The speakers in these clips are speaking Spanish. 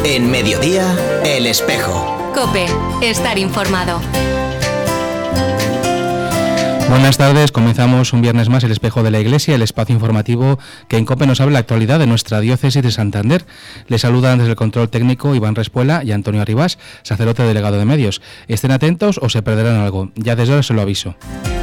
En Mediodía, El Espejo. COPE, estar informado. Buenas tardes, comenzamos un viernes más El Espejo de la Iglesia, el espacio informativo que en COPE nos habla la actualidad de nuestra diócesis de Santander. Les saludan desde el control técnico Iván Respuela y Antonio Arribas, sacerdote delegado de medios. Estén atentos o se perderán algo, ya desde ahora se lo aviso.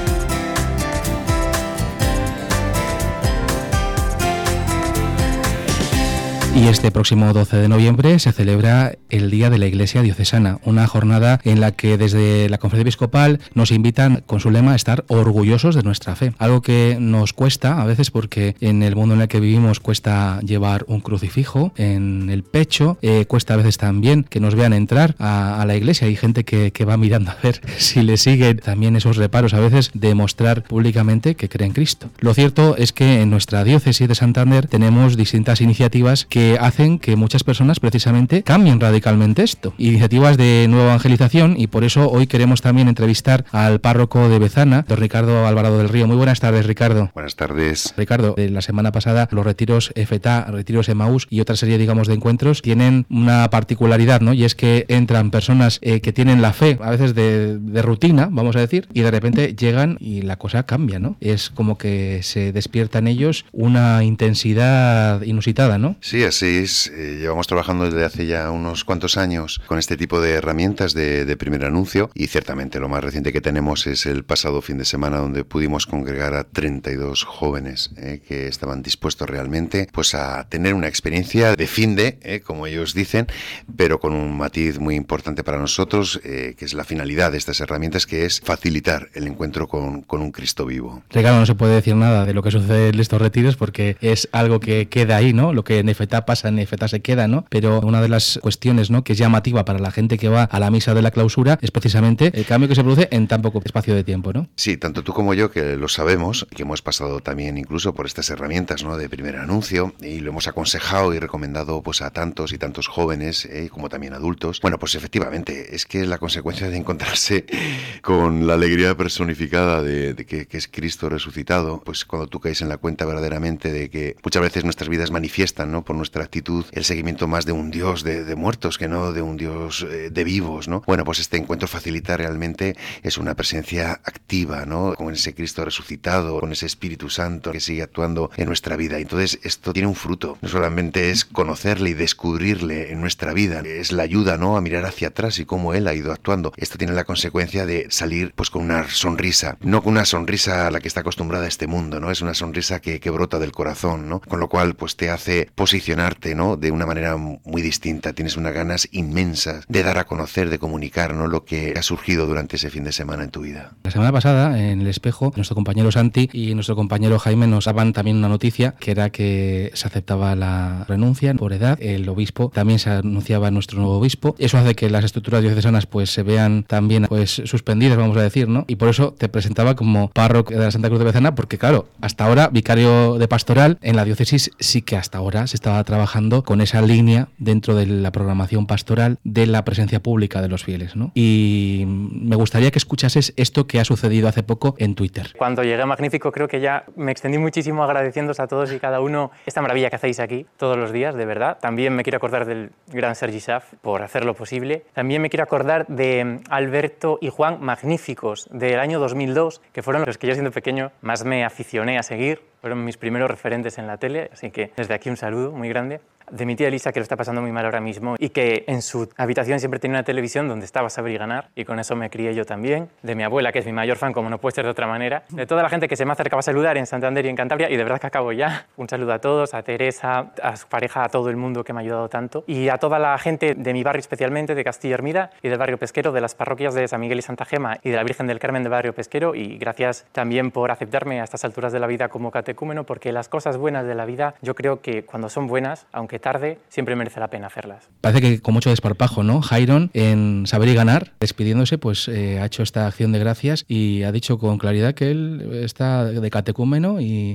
Y este próximo 12 de noviembre se celebra el Día de la Iglesia Diocesana, una jornada en la que desde la Conferencia Episcopal nos invitan con su lema a estar orgullosos de nuestra fe. Algo que nos cuesta a veces porque en el mundo en el que vivimos cuesta llevar un crucifijo en el pecho, cuesta a veces también que nos vean entrar a la iglesia. Hay gente que va mirando a ver si le siguen también esos reparos a veces de mostrar públicamente que cree en Cristo. Lo cierto es que en nuestra diócesis de Santander tenemos distintas iniciativas que hacen que muchas personas precisamente cambien radicalmente esto. Iniciativas de nueva evangelización, y por eso hoy queremos también entrevistar al párroco de Bezana, don Ricardo Alvarado del Río. Muy buenas tardes, Ricardo. Buenas tardes. Ricardo, la semana pasada los retiros FETA, retiros Emaús y otra serie, digamos, de encuentros tienen una particularidad, ¿no? Y es que entran personas que tienen la fe, a veces de rutina, vamos a decir, y de repente llegan y la cosa cambia, ¿no? Es como que se despierta en ellos una intensidad inusitada, ¿no? Sí, así es. Llevamos trabajando desde hace ya unos cuantos años con este tipo de herramientas de primer anuncio, y ciertamente lo más reciente que tenemos es el pasado fin de semana, donde pudimos congregar a 32 jóvenes que estaban dispuestos realmente pues a tener una experiencia de fin de, como ellos dicen, pero con un matiz muy importante para nosotros, que es la finalidad de estas herramientas, que es facilitar el encuentro con un Cristo vivo. Ricardo, no se puede decir nada de lo que sucede en estos retiros porque es algo que queda ahí, ¿no? Lo que en FETA pasa, en FETA se queda, ¿no? Pero una de las cuestiones, ¿no?, que es llamativa para la gente que va a la misa de la clausura es precisamente el cambio que se produce en tan poco espacio de tiempo, ¿no? Sí, tanto tú como yo, que lo sabemos, que hemos pasado también incluso por estas herramientas, ¿no?, de primer anuncio, y lo hemos aconsejado y recomendado pues a tantos y tantos jóvenes, como también adultos. Bueno, pues efectivamente, es que es la consecuencia de encontrarse con la alegría personificada de que es Cristo resucitado. Pues cuando tú caes en la cuenta verdaderamente de que muchas veces nuestras vidas manifiestan, ¿no?, por nuestra actitud, el seguimiento más de un Dios de muertos que no de un Dios de vivos, ¿no? Bueno, pues este encuentro facilita realmente, es una presencia activa, ¿no?, con ese Cristo resucitado, con ese Espíritu Santo que sigue actuando en nuestra vida. Entonces esto tiene un fruto, no solamente es conocerle y descubrirle en nuestra vida, es la ayuda, ¿no?, a mirar hacia atrás y cómo Él ha ido actuando. Esto tiene la consecuencia de salir pues con una sonrisa, no con una sonrisa a la que está acostumbrada este mundo, ¿no? Es una sonrisa que brota del corazón, ¿no? Con lo cual pues te hace posicionarte, ¿no?, de una manera muy distinta. Tienes unas ganas inmensas de dar a conocer, de comunicar, ¿no?, lo que ha surgido durante ese fin de semana en tu vida. La semana pasada, en El Espejo, nuestro compañero Santi y nuestro compañero Jaime nos daban también una noticia, que era que se aceptaba la renuncia por edad. El obispo, también se anunciaba nuestro nuevo obispo. Eso hace que las estructuras diocesanas pues se vean también pues suspendidas, vamos a decir, ¿no? Y por eso te presentaba como párroco de la Santa Cruz de Bezana, porque claro, hasta ahora vicario de pastoral en la diócesis, sí que hasta ahora se estaba trabajando con esa línea dentro de la programación pastoral de la presencia pública de los fieles, ¿no? Y me gustaría que escuchases esto que ha sucedido hace poco en Twitter. Cuando llegué a Magnífico creo que ya me extendí muchísimo agradeciéndoos a todos y cada uno esta maravilla que hacéis aquí todos los días, de verdad. También me quiero acordar del gran Sergi Saf por hacer lo posible. También me quiero acordar de Alberto y Juan, magníficos, del año 2002, que fueron los que yo siendo pequeño más me aficioné a seguir. Fueron mis primeros referentes en la tele, así que desde aquí un saludo muy grande. De mi tía Elisa, que lo está pasando muy mal ahora mismo y que en su habitación siempre tenía una televisión donde estaba Saber y Ganar, y con eso me crié yo también. De mi abuela, que es mi mayor fan, como no puede ser de otra manera. De toda la gente que se me acercaba a saludar en Santander y en Cantabria, y de verdad que acabo ya. Un saludo a todos, a Teresa, a su pareja, a todo el mundo que me ha ayudado tanto. Y a toda la gente de mi barrio especialmente, de Castillo Hermida y del barrio pesquero, de las parroquias de San Miguel y Santa Gema y de la Virgen del Carmen del barrio pesquero. Y gracias también por aceptarme a estas alturas de la vida como catecúmeno, porque las cosas buenas de la vida, yo creo que cuando son buenas, aunque tarde, siempre merece la pena hacerlas. Parece que con mucho desparpajo, ¿no? Jairon, en Saber y Ganar, despidiéndose, pues ha hecho esta acción de gracias y ha dicho con claridad que él está de catecúmeno y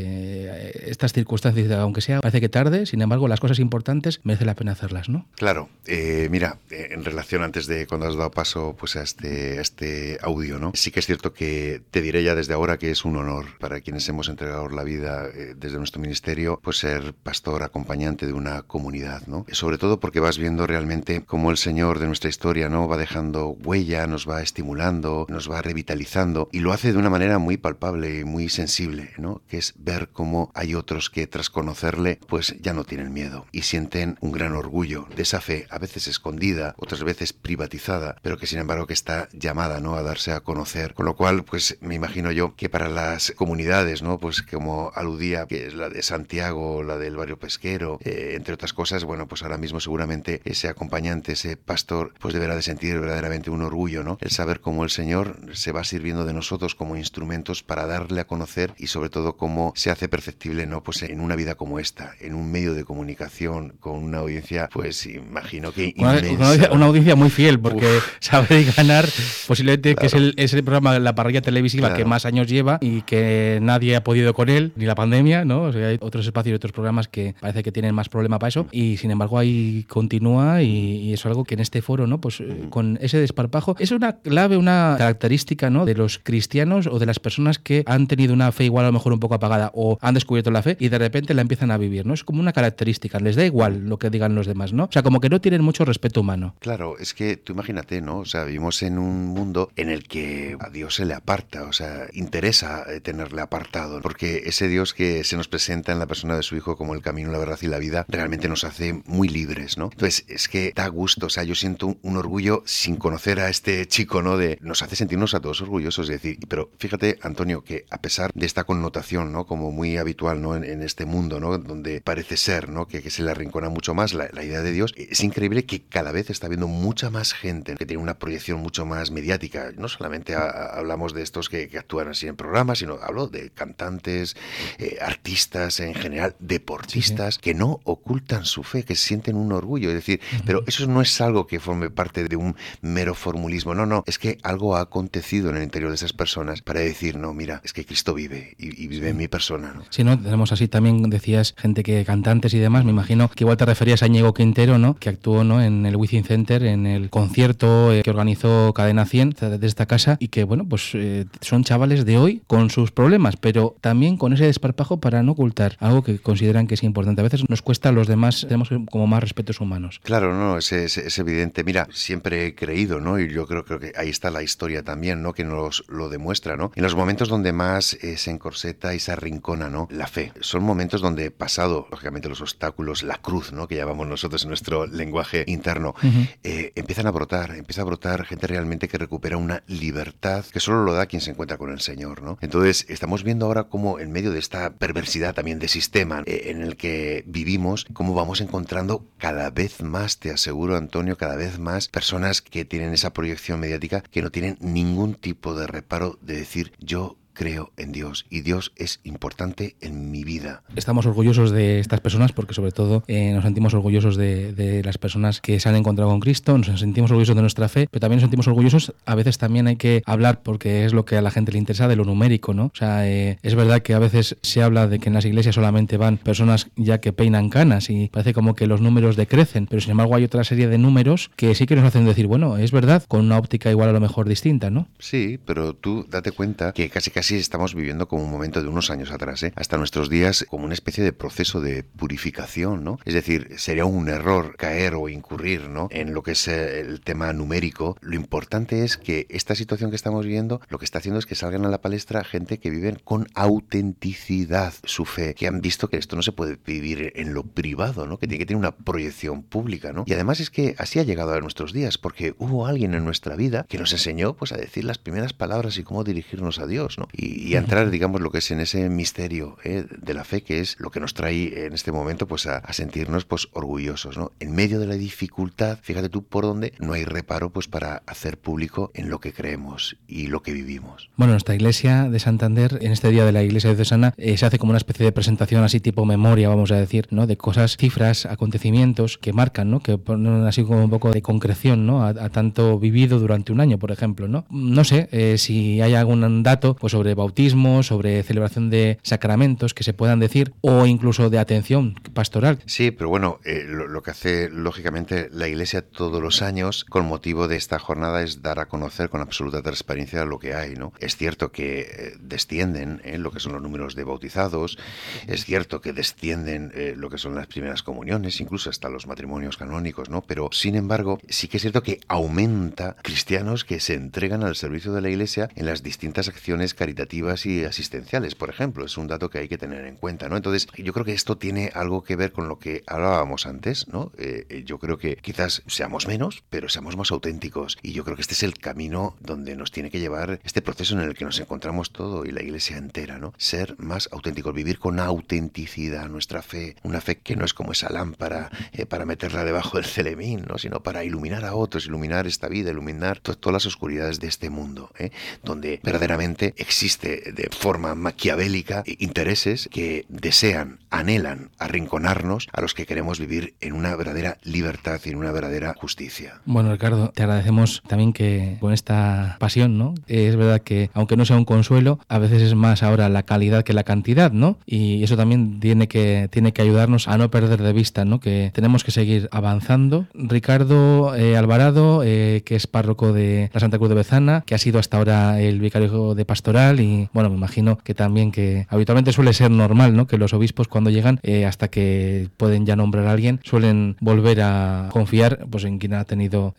que estas circunstancias, aunque sea, parece que tarde, sin embargo, las cosas importantes merece la pena hacerlas, ¿no? Claro. Mira, en relación antes de cuando has dado paso pues a este audio, ¿no? Sí que es cierto que te diré ya desde ahora que es un honor para quienes hemos entregado la vida desde nuestro ministerio, pues ser pastor acompañante de de una comunidad, ¿no? Sobre todo porque vas viendo realmente cómo el Señor de nuestra historia, ¿no? Va dejando huella, nos va estimulando, nos va revitalizando, y lo hace de una manera muy palpable y muy sensible, ¿no? Que es ver cómo hay otros que tras conocerle, pues ya no tienen miedo y sienten un gran orgullo de esa fe, a veces escondida, otras veces privatizada, pero que sin embargo que está llamada, ¿no? A darse a conocer. Con lo cual, pues me imagino yo que para las comunidades, ¿no? Pues como aludía, que es la de Santiago, la del barrio pesquero, entre otras cosas, bueno, pues ahora mismo seguramente ese acompañante, ese pastor, pues deberá de sentir verdaderamente un orgullo, ¿no? El saber cómo el Señor se va sirviendo de nosotros como instrumentos para darle a conocer, y sobre todo cómo se hace perceptible, ¿no? Pues en una vida como esta, en un medio de comunicación con una audiencia, pues imagino que inmensa. Una audiencia muy fiel, porque sabe ganar posiblemente, claro, que es el programa, la parrilla televisiva, claro, que más años lleva y que nadie ha podido con él, ni la pandemia, ¿no? O sea, hay otros espacios y otros programas que parece que tienen más problema para eso, y sin embargo ahí continúa, y es algo que en este foro, ¿no? Pues con ese desparpajo es una clave, una característica, ¿no? De los cristianos o de las personas que han tenido una fe igual a lo mejor un poco apagada o han descubierto la fe y de repente la empiezan a vivir, ¿no? Es como una característica, les da igual lo que digan los demás, ¿no? O sea, como que no tienen mucho respeto humano. Claro, es que tú imagínate, ¿no? O sea, vivimos en un mundo en el que a Dios se le aparta, o sea, interesa tenerle apartado, porque ese Dios que se nos presenta en la persona de su Hijo como el camino, la verdad y la vida, realmente nos hace muy libres, ¿no? Entonces, es que da gusto, o sea, yo siento un orgullo sin conocer a este chico, ¿no? Nos hace sentirnos a todos orgullosos, es decir, pero fíjate, Antonio, que a pesar de esta connotación, ¿no? Como muy habitual, ¿no? En este mundo, ¿no? Donde parece ser, ¿no? Que se le arrincona mucho más la idea de Dios, es increíble que cada vez está habiendo mucha más gente que tiene una proyección mucho más mediática. No solamente hablamos de estos que actúan así en programas, sino hablo de cantantes, artistas en general, deportistas, sí, que no ocultan su fe, que sienten un orgullo, es decir, pero eso no es algo que forme parte de un mero formulismo, no, es que algo ha acontecido en el interior de esas personas para decir, no, mira, es que Cristo vive y vive en mi persona, ¿no? Sí, ¿no? Tenemos así también, decías, gente que cantantes y demás, me imagino que igual te referías a Íñigo Quintero, ¿no? Que actuó, ¿no? En el Wizzing Center, en el concierto que organizó Cadena 100 de esta casa, y que, bueno, pues son chavales de hoy con sus problemas, pero también con ese desparpajo para no ocultar algo que consideran que es importante. A veces nos cuesta a los demás, tenemos como más respetos humanos. Claro, no, es evidente. Mira, siempre he creído, ¿no? Y yo creo que ahí está la historia también, ¿no? Que nos lo demuestra, ¿no? En los momentos donde más se encorseta y se arrincona, ¿no? La fe. Son momentos donde, pasado, lógicamente, los obstáculos, la cruz, ¿no? Que llamamos nosotros en nuestro lenguaje interno, empieza a brotar gente realmente que recupera una libertad que solo lo da quien se encuentra con el Señor, ¿no? Entonces, estamos viendo ahora cómo en medio de esta perversidad también de sistema en el que vivimos, cómo vamos encontrando cada vez más, te aseguro, Antonio, cada vez más personas que tienen esa proyección mediática, que no tienen ningún tipo de reparo de decir, yo creo en Dios y Dios es importante en mi vida. Estamos orgullosos de estas personas porque sobre todo nos sentimos orgullosos de las personas que se han encontrado con Cristo, nos sentimos orgullosos de nuestra fe, pero también nos sentimos orgullosos, a veces también hay que hablar, porque es lo que a la gente le interesa, de lo numérico, ¿no? O sea, es verdad que a veces se habla de que en las iglesias solamente van personas ya que peinan canas y parece como que los números decrecen, pero sin embargo hay otra serie de números que sí que nos hacen decir, bueno, es verdad, con una óptica igual a lo mejor distinta, ¿no? Sí, pero tú date cuenta que casi estamos viviendo como un momento de unos años atrás, hasta nuestros días, como una especie de proceso de purificación, ¿no? Es decir, sería un error caer o incurrir, ¿no? En lo que es el tema numérico. Lo importante es que esta situación que estamos viviendo, lo que está haciendo es que salgan a la palestra gente que viven con autenticidad su fe, que han visto que esto no se puede vivir en lo privado, ¿no? Que tiene que tener una proyección pública, ¿no? Y además es que así ha llegado a nuestros días, porque hubo alguien en nuestra vida que nos enseñó, pues, a decir las primeras palabras y cómo dirigirnos a Dios, ¿no? Y a entrar, digamos, lo que es en ese misterio de la fe, que es lo que nos trae en este momento, pues, a sentirnos, pues, orgullosos, ¿no? En medio de la dificultad, fíjate tú por dónde no hay reparo, pues, para hacer público en lo que creemos y lo que vivimos. Bueno, nuestra iglesia de Santander, en este día de la iglesia diocesana, se hace como una especie de presentación así tipo memoria, vamos a decir, ¿no? De cosas, cifras, acontecimientos que marcan, ¿no? Que ponen así como un poco de concreción, ¿no? A tanto vivido durante un año, por ejemplo, ¿no? No sé si hay algún dato, pues, sobre sobre bautismo, sobre celebración de sacramentos que se puedan decir, o incluso de atención pastoral. Sí, pero bueno, lo que hace lógicamente la Iglesia todos los años con motivo de esta jornada es dar a conocer con absoluta transparencia lo que hay, ¿no? Es cierto que descienden lo que son los números de bautizados, es cierto que descienden lo que son las primeras comuniones, incluso hasta los matrimonios canónicos, ¿no? Pero sin embargo, sí que es cierto que aumenta cristianos que se entregan al servicio de la Iglesia en las distintas acciones caritativas y asistenciales, por ejemplo. Es un dato que hay que tener en cuenta, ¿no? Entonces, yo creo que esto tiene algo que ver con lo que hablábamos antes, ¿no? Yo creo que quizás seamos menos, pero seamos más auténticos. Y yo creo que este es el camino donde nos tiene que llevar este proceso en el que nos encontramos todo y la Iglesia entera, ¿no? Ser más auténticos, vivir con autenticidad nuestra fe, una fe que no es como esa lámpara para meterla debajo del celemín, ¿no? Sino para iluminar a otros, iluminar esta vida, iluminar todas las oscuridades de este mundo, donde verdaderamente existe de forma maquiavélica intereses que desean, anhelan arrinconarnos a los que queremos vivir en una verdadera libertad y en una verdadera justicia. Bueno, Ricardo, te agradecemos también que con esta pasión, ¿no? Es verdad que aunque no sea un consuelo, a veces es más ahora la calidad que la cantidad, ¿no? Y eso también tiene que ayudarnos a no perder de vista, ¿no? Que tenemos que seguir avanzando. Ricardo Alvarado, que es párroco de la Santa Cruz de Bezana, que ha sido hasta ahora el vicario de pastoral y, bueno, me imagino que también que habitualmente suele ser normal, ¿no? Que los obispos cuando llegan, hasta que pueden ya nombrar a alguien, suelen volver a confiar pues en quien ha tenido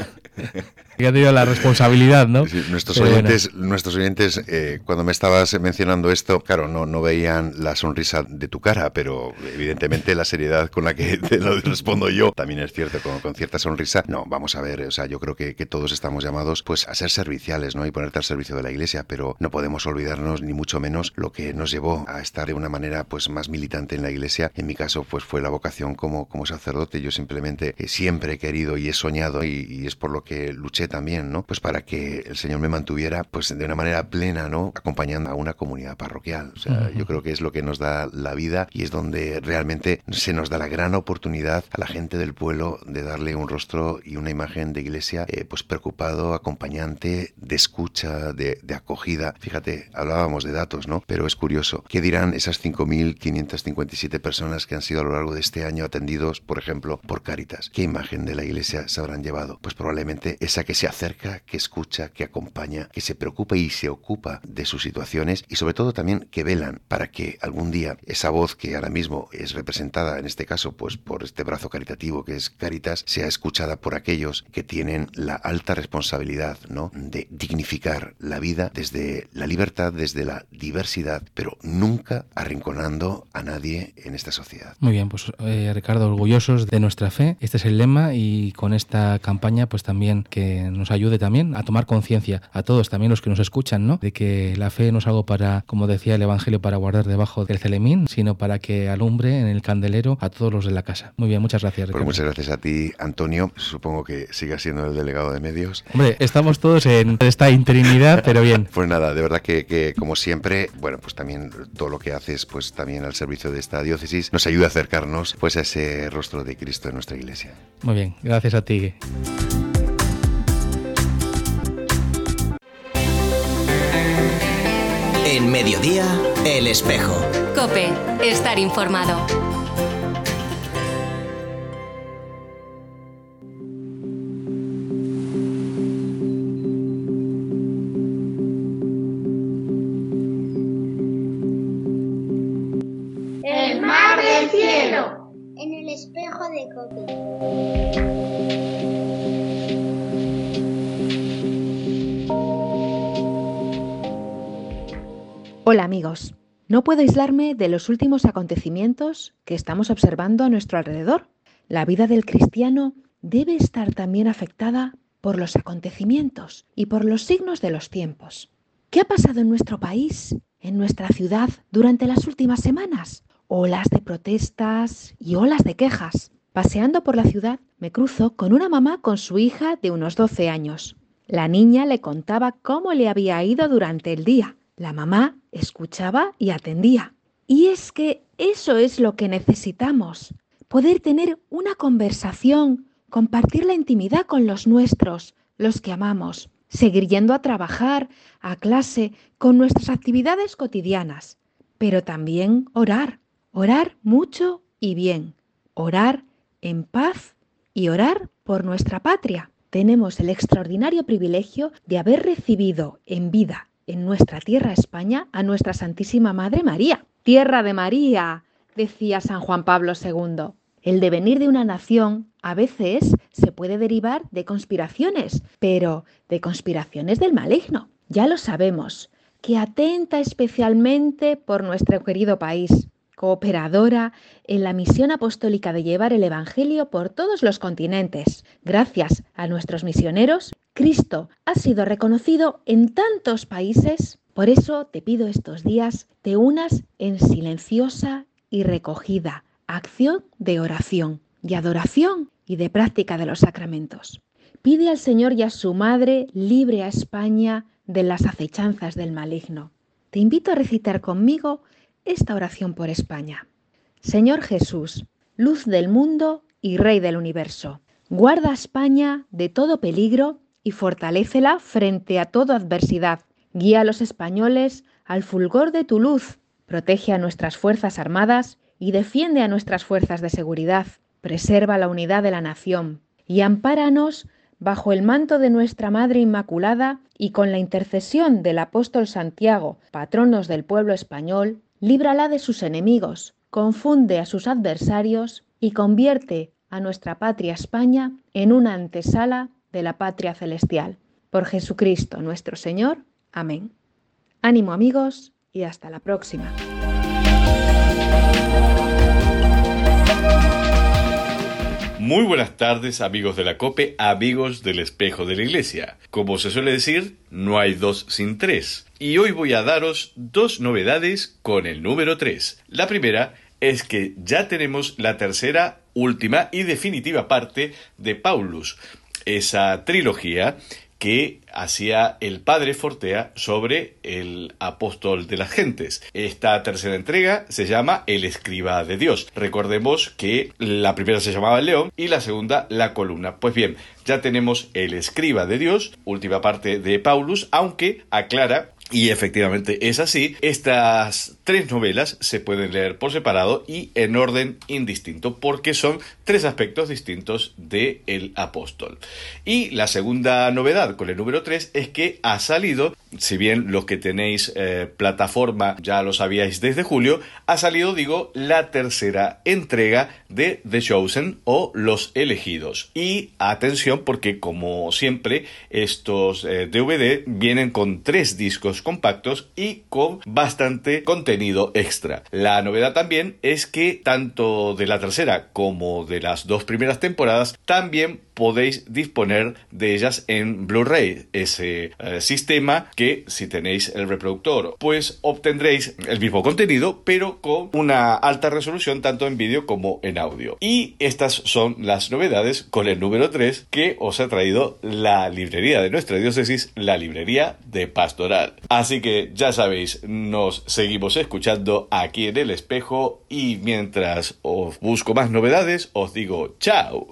la responsabilidad, ¿no? Sí, nuestros oyentes, cuando me estabas mencionando esto, claro, no veían la sonrisa de tu cara, pero evidentemente la seriedad con la que te lo respondo yo también es cierto, con cierta sonrisa. No, vamos a ver, o sea, yo creo que todos estamos llamados pues a ser serviciales, ¿no? Y ponerte al servicio de la Iglesia, pero no podemos olvidarnos ni mucho menos lo que nos llevó a estar de una manera pues más militante en la Iglesia. En mi caso pues fue la vocación como sacerdote. Yo simplemente siempre he querido y he soñado y es por lo que luché también, ¿no? Pues para que el Señor me mantuviera pues de una manera plena, ¿no? Acompañando a una comunidad parroquial. O sea, yo creo que es lo que nos da la vida y es donde realmente se nos da la gran oportunidad a la gente del pueblo de darle un rostro y una imagen de iglesia pues preocupado, acompañante, de escucha, de acogida. Fíjate, hablábamos de datos, ¿no? Pero es curioso. ¿Qué dirán esas 5.557 personas que han sido a lo largo de este año atendidos, por ejemplo, por Cáritas? ¿Qué imagen de la iglesia se habrán llevado? Pues probablemente esa que se acerca, que escucha, que acompaña, que se preocupa y se ocupa de sus situaciones y sobre todo también que velan para que algún día esa voz que ahora mismo es representada en este caso pues por este brazo caritativo que es Cáritas sea escuchada por aquellos que tienen la alta responsabilidad, ¿no? De dignificar la vida desde la libertad, desde la diversidad, pero nunca arrinconando a nadie en esta sociedad. Muy bien, pues Ricardo, orgullosos de nuestra fe, este es el lema y con esta campaña pues también que nos ayude también a tomar conciencia a todos, también los que nos escuchan, ¿no? De que la fe no es algo para, como decía el Evangelio, para guardar debajo del celemín, sino para que alumbre en el candelero a todos los de la casa. Muy bien, muchas gracias, Ricardo. Pues muchas gracias a ti, Antonio. Supongo que sigas siendo el delegado de medios. Hombre, estamos todos en esta interinidad, pero bien. Pues nada, de verdad que como siempre, bueno, pues también todo lo que haces, pues también al servicio de esta diócesis, nos ayuda a acercarnos pues a ese rostro de Cristo en nuestra iglesia. Muy bien, gracias a ti. En Mediodía, El Espejo. COPE, estar informado. El mar del cielo. En el espejo de COPE. Hola amigos, no puedo aislarme de los últimos acontecimientos que estamos observando a nuestro alrededor. La vida del cristiano debe estar también afectada por los acontecimientos y por los signos de los tiempos. ¿Qué ha pasado en nuestro país, en nuestra ciudad, durante las últimas semanas? Olas de protestas y olas de quejas. Paseando por la ciudad, me cruzo con una mamá con su hija de unos 12 años. La niña le contaba cómo le había ido durante el día. La mamá escuchaba y atendía. Y es que eso es lo que necesitamos, poder tener una conversación, compartir la intimidad con los nuestros, los que amamos, seguir yendo a trabajar, a clase, con nuestras actividades cotidianas, pero también orar mucho y bien, orar en paz y orar por nuestra patria. Tenemos el extraordinario privilegio de haber recibido en vida en nuestra tierra España a nuestra Santísima Madre María. Tierra de María, decía San Juan Pablo II. El devenir de una nación a veces se puede derivar de conspiraciones, pero de conspiraciones del maligno. Ya lo sabemos, que atenta especialmente por nuestro querido país, cooperadora en la misión apostólica de llevar el Evangelio por todos los continentes. Gracias a nuestros misioneros, Cristo ha sido reconocido en tantos países. Por eso te pido estos días te unas en silenciosa y recogida acción de oración, de adoración y de práctica de los sacramentos. Pide al Señor y a su Madre libre a España de las acechanzas del maligno. Te invito a recitar conmigo esta oración por España. Señor Jesús, luz del mundo y Rey del universo, guarda a España de todo peligro y fortalécela frente a toda adversidad. Guía a los españoles al fulgor de tu luz, protege a nuestras fuerzas armadas y defiende a nuestras fuerzas de seguridad. Preserva la unidad de la nación y ampáranos bajo el manto de nuestra Madre Inmaculada y con la intercesión del apóstol Santiago, patronos del pueblo español, líbrala de sus enemigos, confunde a sus adversarios y convierte a nuestra patria España en una antesala de la patria celestial. Por Jesucristo nuestro Señor. Amén. Ánimo amigos y hasta la próxima. Muy buenas tardes, amigos de la COPE, amigos del Espejo de la Iglesia. Como se suele decir, no hay dos sin tres. Y hoy voy a daros dos novedades con el número 3. La primera es que ya tenemos la tercera, última y definitiva parte de Paulus, esa trilogía que hacía el padre Fortea sobre el apóstol de las gentes. Esta tercera entrega se llama El escriba de Dios. Recordemos que la primera se llamaba el león y la segunda la columna. Pues bien, ya tenemos El escriba de Dios, última parte de Paulus, aunque aclara, y efectivamente es así, estas tres novelas se pueden leer por separado y en orden indistinto, porque son tres aspectos distintos de el apóstol. Y la segunda novedad con el número 3 es que ha salido, si bien los que tenéis plataforma ya lo sabíais desde julio, ha salido, la tercera entrega de The Chosen o Los Elegidos. Y atención, porque como siempre estos DVD vienen con 3 discos compactos y con bastante contenido extra. La novedad también es que tanto de la tercera como de las 2 primeras temporadas también podéis disponer de ellas en Blu-ray, ese sistema que si tenéis el reproductor pues obtendréis el mismo contenido pero con una alta resolución tanto en vídeo como en audio. Y estas son las novedades con el número 3 que os ha traído la librería de nuestra diócesis, la librería de Pastoral. Así que ya sabéis, nos seguimos escuchando aquí en El Espejo y mientras os busco más novedades os digo chao.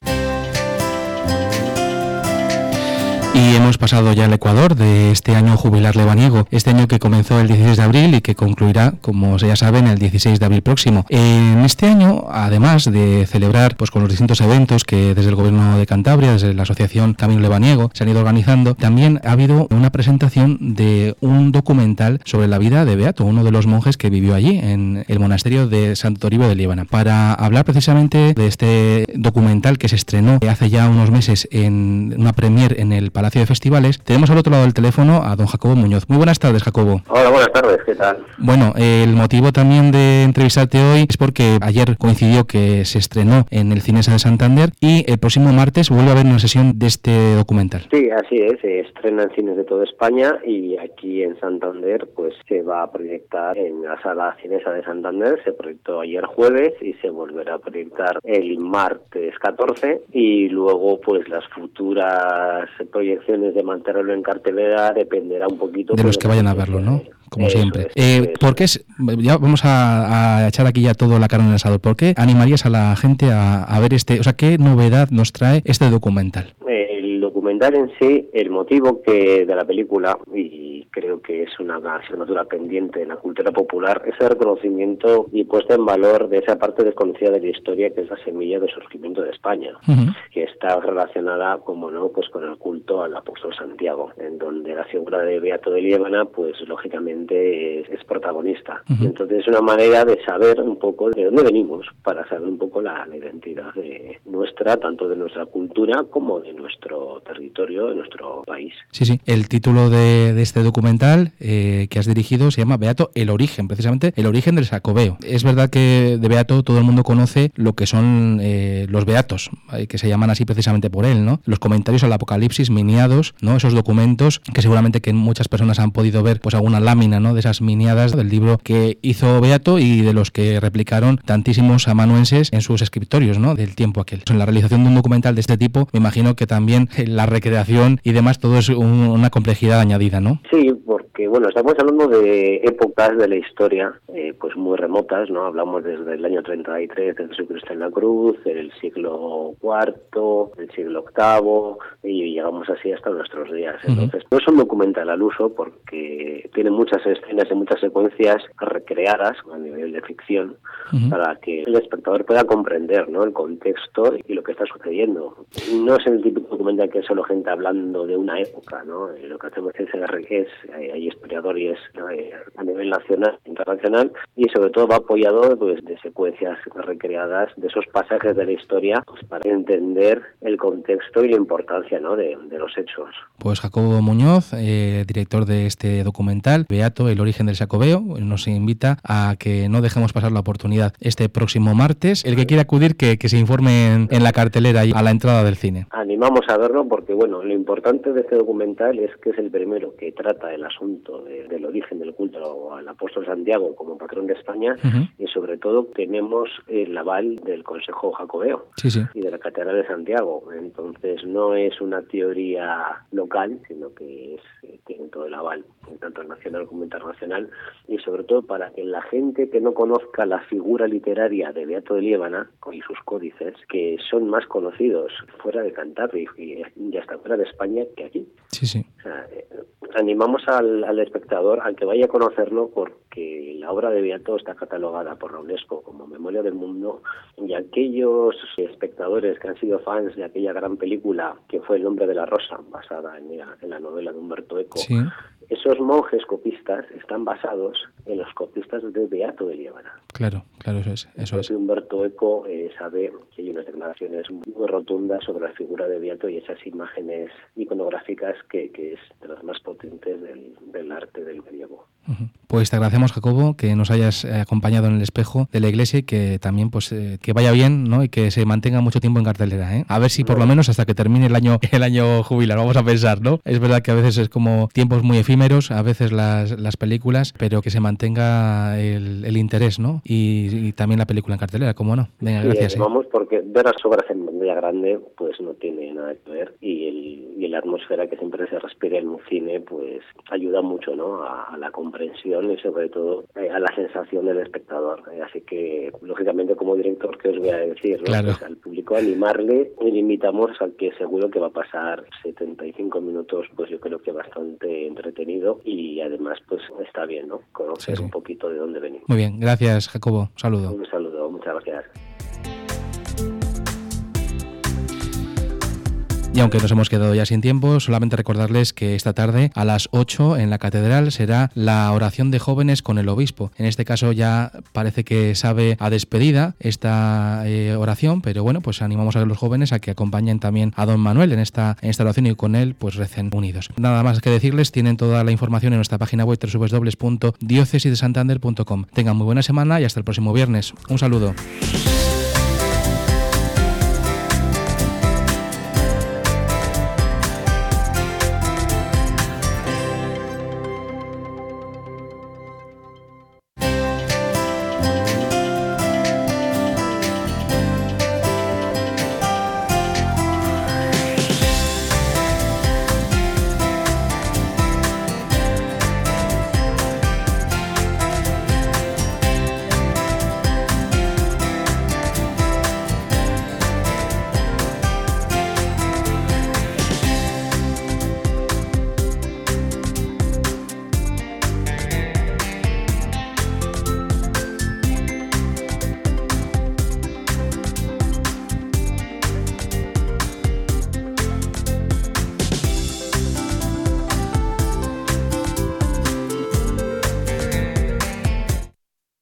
Y hemos pasado ya al Ecuador de este año jubilar lebaniego, este año que comenzó el 16 de abril y que concluirá, como ya saben, el 16 de abril próximo. En este año, además de celebrar pues con los distintos eventos que desde el Gobierno de Cantabria, desde la Asociación Camino Lebaniego, se han ido organizando, también ha habido una presentación de un documental sobre la vida de Beato, uno de los monjes que vivió allí, en el monasterio de Santo Toribio de Líbana. Para hablar precisamente de este documental que se estrenó hace ya unos meses en una premier en el Palacio de Festivales, tenemos al otro lado del teléfono a don Jacobo Muñoz. Muy buenas tardes, Jacobo. Hola, buenas tardes, ¿qué tal? Bueno, el motivo también de entrevistarte hoy es porque ayer coincidió que se estrenó en el Cinesa de Santander y el próximo martes vuelve a haber una sesión de este documental. Sí, así es, se estrena en cines de toda España y aquí en Santander pues se va a proyectar en la sala Cinesa de Santander. Se proyectó ayer jueves y se volverá a proyectar el martes 14 y luego pues las futuras proyecciones de mantenerlo en cartelera dependerá un poquito de los que vayan a verlo, ¿no? Como siempre. ¿Por qué ya vamos a echar aquí ya todo la carne en el asador? ¿Por qué animarías a la gente a ver o sea, qué novedad nos trae este documental? El documental documental en sí, el motivo de la película, y creo que es una asignatura pendiente en la cultura popular, es el reconocimiento y puesta en valor de esa parte desconocida de la historia que es la semilla del surgimiento de España, que está relacionada, como no, pues con el culto al apóstol Santiago, en donde la figura de Beato de Liébana, pues lógicamente es protagonista. Entonces es una manera de saber un poco de dónde venimos, para saber un poco la identidad de nuestra, tanto de nuestra cultura como de nuestro territorio, de nuestro país. Sí. El título de este documental que has dirigido se llama Beato, el origen, precisamente el origen del Xacobeo. Es verdad que de Beato todo el mundo conoce lo que son los beatos, que se llaman así precisamente por él, ¿no? Los comentarios al Apocalipsis miniados, ¿no? Esos documentos que seguramente que muchas personas han podido ver, pues alguna lámina, ¿no? De esas miniadas del libro que hizo Beato y de los que replicaron tantísimos amanuenses en sus escritorios, ¿no? Del tiempo aquel. En la realización de un documental de este tipo, me imagino que también la recreación y demás, todo es una complejidad añadida, ¿no? Sí, porque bueno, estamos hablando de épocas de la historia pues muy remotas, ¿no? Hablamos desde el año 33 de Jesucristo en la cruz, el siglo IV, el siglo VIII y llegamos así hasta nuestros días. Entonces, no es un documental al uso porque tiene muchas escenas y muchas secuencias recreadas a nivel de ficción para que el espectador pueda comprender, ¿no? El contexto y lo que está sucediendo. No es el típico documental que es solo gente hablando de una época, ¿no? Lo que hacemos es hay historiadores a nivel nacional, internacional, y sobre todo va apoyado pues de secuencias recreadas de esos pasajes de la historia, pues, para entender el contexto y la importancia, ¿no? de los hechos. Pues Jacobo Muñoz, director de este documental, Beato, el origen del Xacobeo, nos invita a que no dejemos pasar la oportunidad este próximo martes. El que quiera acudir, que se informe en la cartelera y a la entrada del cine. Animamos a verlo porque, bueno, lo importante de este documental es que es el primero que trata el asunto del origen del culto al apóstol Santiago como patrón de España y sobre todo tenemos el aval del Consejo Jacobeo y de la Catedral de Santiago. Entonces no es una teoría local, sino que tiene todo el aval, tanto nacional como internacional, y sobre todo para que la gente que no conozca la figura literaria de Beato de Liébana y sus códices, que son más conocidos fuera de Cantabria y hasta fuera de España que aquí. O sea, animamos al espectador a que vaya a conocerlo porque la obra de Beato está catalogada por la UNESCO como Memoria del Mundo, y aquellos espectadores que han sido fans de aquella gran película que fue El nombre de la rosa, basada en la novela de Humberto Eco, esos monjes copistas están basados en los copistas de Beato de Liébana. Claro, eso es. Humberto Eco sabe que hay unas declaraciones muy rotundas sobre la figura de Beato y esas imágenes iconográficas que es de las más potentes del arte del medievo. Pues te agradecemos, Jacobo, que nos hayas acompañado en el espejo de la iglesia y que también pues que vaya bien, ¿no? Y que se mantenga mucho tiempo en cartelera, ¿eh? A ver si por lo menos hasta que termine el año jubilar, vamos a pensar, ¿no? Es verdad que a veces es como tiempos muy efímeros, a veces las películas, pero que se mantenga el interés, ¿no? Y también la película en cartelera, ¿cómo no? Venga, gracias. Vamos, porque ver las obras en pantalla grande pues no tiene nada que ver y la atmósfera que siempre se respira en un cine pues ayuda mucho, ¿no? A la comprensión y sobre todo a la sensación del espectador. Así que, lógicamente, como director, ¿qué os voy a decir? ¿No? Claro. Pues al público animarle y le invitamos a que seguro que va a pasar 75 minutos, pues yo creo que bastante entretenido y además pues está bien, ¿no? Conocer un poquito de dónde venimos. Muy bien, gracias, Jacobo. Un saludo. Un saludo, muchas gracias. Y aunque nos hemos quedado ya sin tiempo, solamente recordarles que esta tarde a las 8 en la Catedral será la oración de jóvenes con el obispo. En este caso ya parece que sabe a despedida esta oración, pero bueno, pues animamos a los jóvenes a que acompañen también a don Manuel en esta oración y con él pues recen unidos. Nada más que decirles, tienen toda la información en nuestra página web www.diocesisdesantander.com. Tengan muy buena semana y hasta el próximo viernes. Un saludo.